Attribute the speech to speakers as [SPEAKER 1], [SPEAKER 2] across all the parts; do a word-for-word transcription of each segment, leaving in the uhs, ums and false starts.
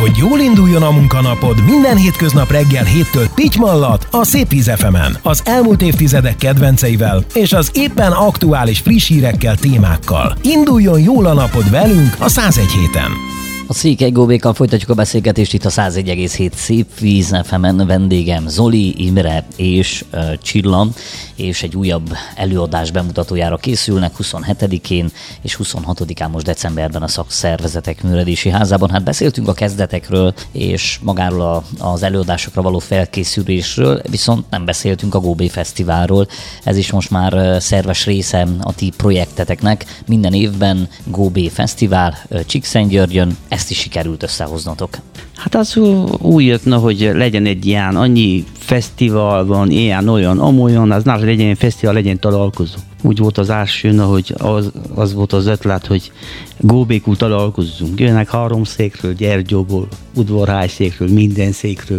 [SPEAKER 1] Hogy jól induljon a munkanapod, minden hétköznap reggel héttől Pitymallat a Szép Víz ef emen, az elmúlt évtizedek kedvenceivel és az éppen aktuális friss hírekkel, témákkal. Induljon jól a napod velünk a száz egy héten.
[SPEAKER 2] A Székely Góbékkal folytatjuk a beszélgetést itt a száz egy egész hét Szép Víz ef emen. Vendégem Zoli, Imre és uh, Csilla, és egy újabb előadás bemutatójára készülnek huszonhetedikén és huszonhatodikán most decemberben a Szakszervezetek Művelődési Házában. Hát beszéltünk a kezdetekről és magáról a, az előadásokra való felkészülésről, viszont nem beszéltünk a Góbé Fesztiválról. Ez is most már szerves része a ti projekteteknek. Minden évben Góbé Fesztivál Csíkszentgyörgyön. Ezt is sikerült összehoznotok.
[SPEAKER 3] Hát az úgy jött, na, hogy legyen egy ilyen, annyi fesztivál van, ilyen, olyan, amolyan, az nem legyen egy fesztivál, legyen találkozó. Úgy volt az első, na, hogy az, az volt az ötlet, hogy góbékul találkozzunk. Jönnek három székről, Gyergyóból, udvarház székről, minden székről.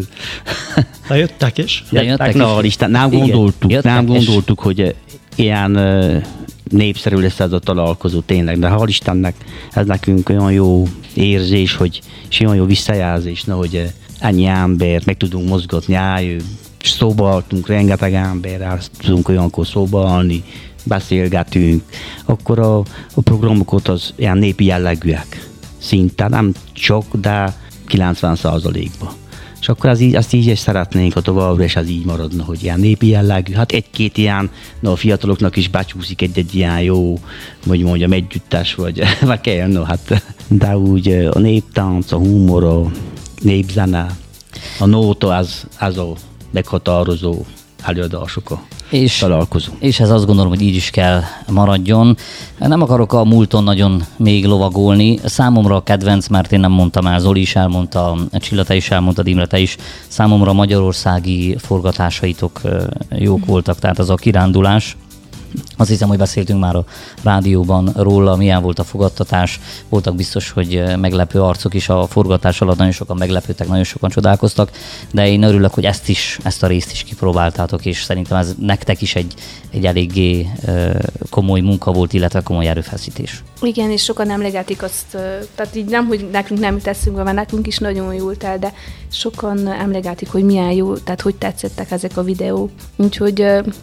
[SPEAKER 4] Na jöttek is?
[SPEAKER 3] Jöttek, jöttek na, is. Isten, nem igen, gondoltuk, nem gondoltuk, hogy ilyen népszerű lesz ez a találkozó tényleg, de hál' Istennek ez nekünk olyan jó érzés, hogy, és olyan jó visszajelzés, na, hogy ennyi ember, meg tudunk mozgatni, állj, szóba álltunk, rengeteg emberrel, tudunk olyankor szóba állni, beszélgetünk, akkor a, a programokat az ilyen népi jellegűek, szinte nem csak, de kilencven százalékban. És akkor az így, azt így is szeretnénk, ha továbbra is az így maradna, hogy ilyen népi jellegű. Hát egy-két ilyen, na a fiataloknak is becsúszik egy-egy ilyen jó, vagy mondjam, együttes, vagy, vagy kell, no, hát. De úgy a néptánc, a humor, a népzene, a nóta, az, az a meghatározó előadások a
[SPEAKER 2] és,
[SPEAKER 3] találkozó.
[SPEAKER 2] És ez azt gondolom, hogy így is kell maradjon. Nem akarok a múlton nagyon még lovagolni. Számomra a kedvenc, mert én nem mondtam el, Zoli is elmondta, Csilla, te is elmondtad, Imre, te is. Számomra a magyarországi forgatásaitok jók voltak, tehát az a kirándulás. Azt hiszem, hogy beszéltünk már a rádióban róla, milyen volt a fogadtatás. Voltak biztos, hogy meglepő arcok is a forgatás alatt, nagyon sokan meglepődtek, nagyon sokan csodálkoztak, de én örülök, hogy ezt is, ezt a részt is kipróbáltátok, és szerintem ez nektek is egy, egy eléggé komoly munka volt, illetve komoly erőfeszítés.
[SPEAKER 5] Igen, és sokan emlegetik azt, tehát így nem, hogy nekünk nem teszünk be, mert nekünk is nagyon jól tel, de sokan emlegetik, hogy milyen jó, tehát hogy tetszettek ezek a videók. Úgyhogy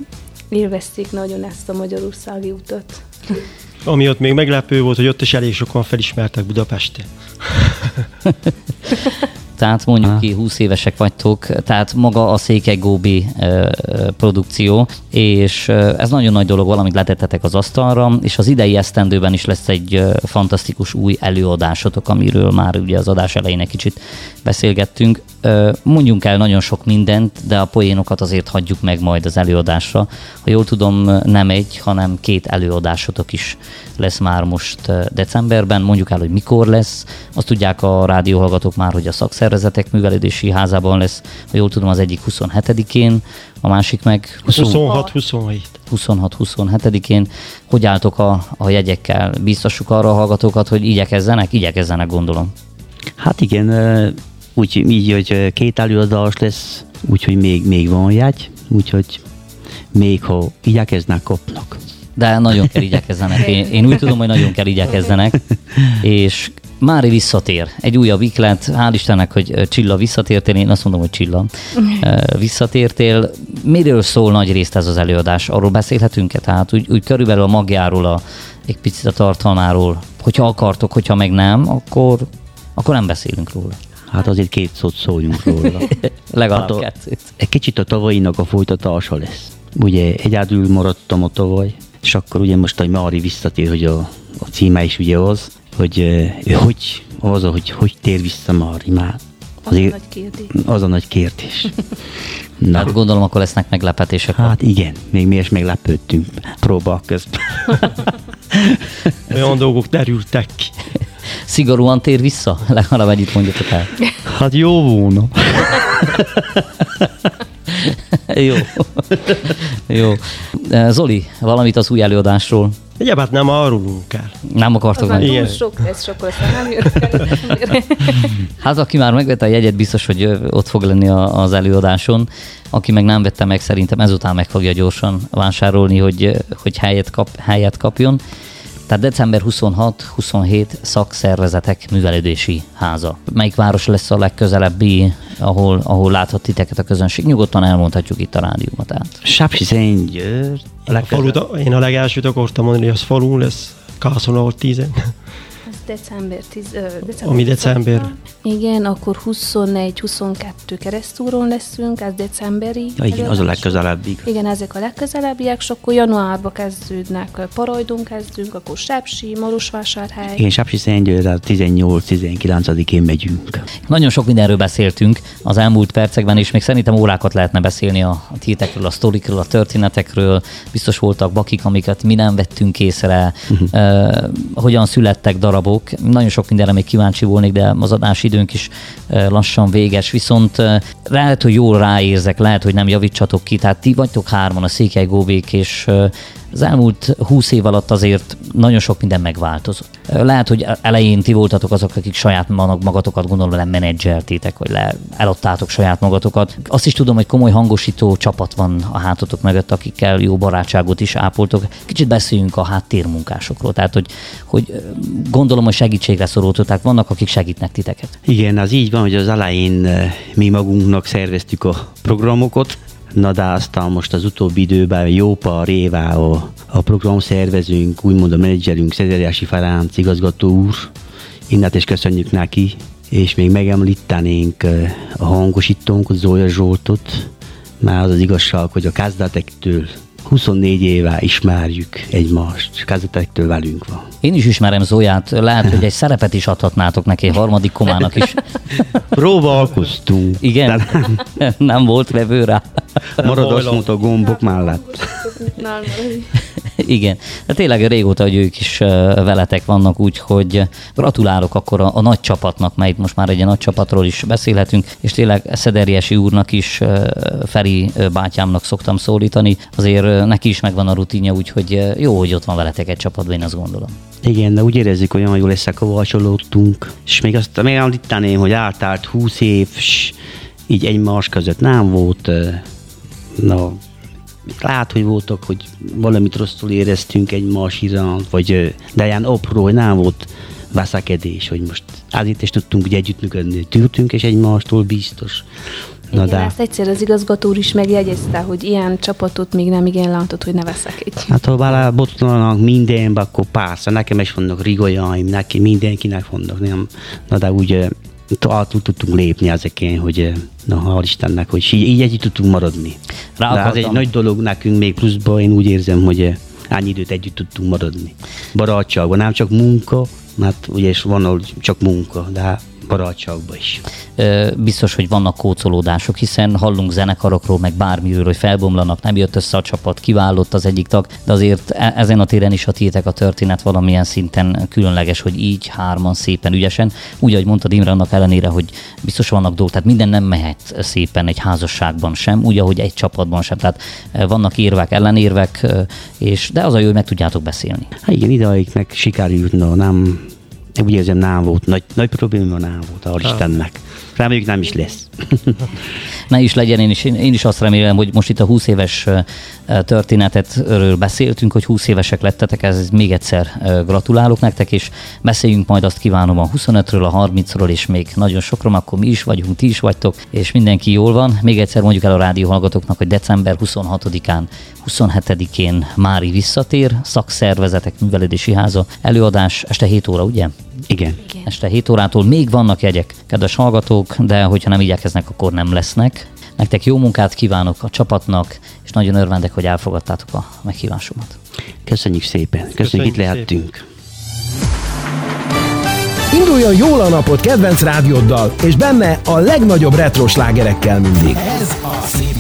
[SPEAKER 5] élvezték nagyon ezt a magyarországi utat.
[SPEAKER 4] Ami ott még meglepő volt, hogy ott is elég sokan felismertek Budapesten.
[SPEAKER 2] Tehát mondjuk ki, húsz évesek vagytok, tehát maga a Székely Góbé e, produkció, és ez nagyon nagy dolog, valamit letettetek az asztalra, és az idei esztendőben is lesz egy e, fantasztikus új előadásotok, amiről már ugye az adás elején egy kicsit beszélgettünk. E, mondjunk el nagyon sok mindent, de a poénokat azért hagyjuk meg majd az előadásra. Ha jól tudom, nem egy, hanem két előadásotok is lesz már most decemberben. Mondjuk el, hogy mikor lesz. Azt tudják a rádióhallgatók már, hogy a Szakszervezetek Művelődési Házában lesz. Ha jól tudom, az egyik huszonhetedikén, a másik meg
[SPEAKER 4] huszonhat huszonhét.
[SPEAKER 2] huszonhat huszonhetedikén. Hogy álltok a, a jegyekkel? Biztosuk arra a hallgatókat, hogy igyekezzenek? Igyekezzenek, gondolom.
[SPEAKER 3] Hát igen, úgy, így, hogy két előadás lesz, úgyhogy még, még van jegy, úgyhogy még ha igyekeznek, kapnak.
[SPEAKER 2] De nagyon kell igyekezzenek. Én, én úgy tudom, hogy nagyon kell igyekezzenek. És Mári visszatér. Egy újabb iklet. Hál' Istennek, hogy Csilla visszatértél. Én azt mondom, hogy Csilla visszatértél. Miről szól nagy részt ez az előadás? Arról beszélhetünk-e? Tehát úgy, úgy körülbelül a magjáról, a, egy picit a tartalmáról. Hogyha akartok, hogyha meg nem, akkor, akkor nem beszélünk róla.
[SPEAKER 3] Hát azért két szót szóljunk róla.
[SPEAKER 2] Legalább
[SPEAKER 3] hát
[SPEAKER 2] kettőt.
[SPEAKER 3] Egy kicsit a tavalyinak a folytatása lesz. Ugye egyedül maradtam a tavaly, és akkor ugye most a Mári visszatér, hogy a, a címe is ugye az, hogy ő hogy, az, hogy hogy tér vissza Mári már.
[SPEAKER 5] Azért, az a nagy kérdés.
[SPEAKER 3] Az a nagy kérdés.
[SPEAKER 2] Na. Hát gondolom, akkor lesznek meglepetések.
[SPEAKER 3] Hát igen, még mi is meglepődtünk próbák közben.
[SPEAKER 4] Olyan dolgok derültek ki.
[SPEAKER 2] Szigorúan tér vissza? Legalább együtt mondjatok el.
[SPEAKER 3] Hát jó volna.
[SPEAKER 2] Jó. Jó. Zoli, valamit az új előadásról?
[SPEAKER 4] Egyébként nem árulunk el.
[SPEAKER 2] Nem akartok
[SPEAKER 5] meg.
[SPEAKER 2] meg.
[SPEAKER 5] Sok lesz, sok lesz, nem jön.
[SPEAKER 2] Hát aki már megvette a jegyet, biztos, hogy ott fog lenni az előadáson. Aki meg nem vette meg, szerintem ezután meg fogja gyorsan vásárolni, hogy, hogy helyet, kap, helyet kapjon. Tehát december huszonhat huszonhét szakszervezetek művelődési háza. Melyik város lesz a legközelebbi, ahol, ahol láthat titeket a közönség? Nyugodtan elmondhatjuk itt a rádiómat át.
[SPEAKER 3] Sapsi-Szentgyörgy.
[SPEAKER 4] Én a legelsőt akartam mondani, hogy az falu lesz, Kászon, ahol tízen.
[SPEAKER 5] December tíz, december
[SPEAKER 4] Ami december.
[SPEAKER 5] Igen, akkor huszonegy huszonkettő keresztúron leszünk, ez decemberi.
[SPEAKER 3] Ja, igen, az a legközelebbig.
[SPEAKER 5] Igen, ezek a legközelebbiek, és akkor januárban kezdődnek, Parajdon kezdünk, akkor Sepsi, Marosvásárhely.
[SPEAKER 3] Igen, Sapsi-Szentgyörgy, tizennyolc-tizenkilencedikén megyünk.
[SPEAKER 2] Nagyon sok mindenről beszéltünk az elmúlt percekben, és még szerintem órákat lehetne beszélni a tétekről, a sztorikről, a történetekről. Biztos voltak bakik, amiket mi nem vettünk észre, uh-huh. uh, hogyan születtek darabok. Nagyon sok mindenre még kíváncsi volnék, de az adásidőnk is lassan véges, viszont lehet, hogy jól ráérzek, lehet, hogy nem, javítsatok ki, tehát ti vagytok hárman, a Székely Góbék, és az elmúlt húsz év alatt azért nagyon sok minden megváltozott. Lehet, hogy elején ti voltatok azok, akik saját magatokat gondolom le menedzseltétek, vagy le eladtátok saját magatokat. Azt is tudom, hogy komoly hangosító csapat van a hátatok mögött, akikkel jó barátságot is ápoltok. Kicsit beszéljünk a háttérmunkásokról, tehát hogy, hogy gondolom, hogy segítségre szorultatok, vannak, akik segítnek titeket.
[SPEAKER 3] Igen, az így van, hogy az elején mi magunknak szerveztük a programokat, na de aztán most az utóbbi időben jó pár éve a, a programszervezőnk, úgymond a menedzserünk, Szederiási Ferenc igazgató úr, innét is köszönjük neki, és még megemlítenénk a hangosítónkat, Zója Zsoltot, már az az igazság, hogy a kezdetektől huszonnégy éve ismerjük egymást, kezdetektől velünk van.
[SPEAKER 2] Én is ismerem Zóját, lehet, hogy egy szerepet is adhatnátok neki, egy harmadik komának is.
[SPEAKER 3] Próbálkoztunk.
[SPEAKER 2] Igen? Nem. nem volt vevő rá.
[SPEAKER 3] Marad azt mondta a gombok mellett.
[SPEAKER 2] Igen, de tényleg régóta, hogy ők is veletek vannak, úgyhogy gratulálok akkor a, a nagy csapatnak, mert most már egy nagy csapatról is beszélhetünk, és tényleg Szederiási úrnak is, Feri bátyámnak szoktam szólítani, azért neki is megvan a rutinja, úgyhogy jó, hogy ott van veletek egy csapatban, én azt gondolom.
[SPEAKER 3] Igen, de úgy érezzük, olyan jól összekovácsolódtunk, és még azt megemlíteném, hogy átállt húsz év, és így egymás között nem volt, na, lát, hogy voltak, hogy valamit rosszul éreztünk egymás iránt, vagy de ilyen apró, hogy nem volt veszekedés, hogy most azért is tudtunk ugye együttműködni, tűrtünk, és egymástól biztos. Na
[SPEAKER 5] igen,
[SPEAKER 3] de...
[SPEAKER 5] ezt egyszer az igazgató úr is megjegyezte, hogy ilyen csapatot még nem igen látott, hogy ne veszekedjünk.
[SPEAKER 3] Hát ha belebotlanak mindenbe, akkor persze, nekem is vannak rigolyaim, neki mindenkinek vannak, nem? Na de úgy át tudtunk lépni ezeken, hogy na, hál' Istennek, hogy így, így együtt tudtunk maradni. De ez egy nagy dolog nekünk még pluszban, én úgy érzem, hogy annyi időt együtt tudtunk maradni. Barátságban, nem csak munka, mert ugye van, ahol csak munka, de barátságban is.
[SPEAKER 2] Biztos, hogy vannak kócolódások, hiszen hallunk zenekarokról, meg bármiről, hogy felbomlanak, nem jött össze a csapat, kiválott az egyik tag, de azért ezen a téren is a tiétek a történet valamilyen szinten különleges, hogy így hárman szépen ügyesen. Úgy, ahogy mondtad Imre, annak ellenére, hogy biztos vannak dolgok, tehát minden nem mehet szépen egy házasságban sem, úgy, ahogy egy csapatban sem. Tehát vannak érvek, ellenérvek, és de az a jó, hogy meg tudjátok beszélni.
[SPEAKER 3] Hát igen, ideignek sikerült, no, nem... Úgy érzem, nem volt. Nagy, nagy probléma nem volt, hál' Istennek. Reméljük, nem is lesz.
[SPEAKER 2] Ne is legyen, én is, én is azt remélem, hogy most itt a húsz éves történetetről beszéltünk, hogy húsz évesek lettetek, ez még egyszer gratulálok nektek, és beszéljünk majd, azt kívánom, a huszonötről, a harmincról, és még nagyon sokról, akkor mi is vagyunk, ti is vagytok, és mindenki jól van. Még egyszer mondjuk el a rádió hallgatóknak, hogy december huszonhatodikán, huszonhetedikén Mári visszatér, szakszervezetek művelődési háza, előadás este hét óra, ugye?
[SPEAKER 3] Igen.
[SPEAKER 5] Igen.
[SPEAKER 2] Este hét órától még vannak jegyek, kedves hallgatók, de hogyha nem igyekeznek, akkor nem lesznek. Nektek jó munkát kívánok a csapatnak, és nagyon örvendek, hogy elfogadtátok a meghívásomat.
[SPEAKER 3] Köszönjük szépen. Köszönjük, Köszönjük itt lehettünk.
[SPEAKER 1] Induljon jól a napot kedvenc rádióddal, és benne a legnagyobb retro slágerekkel mindig. Ez a szép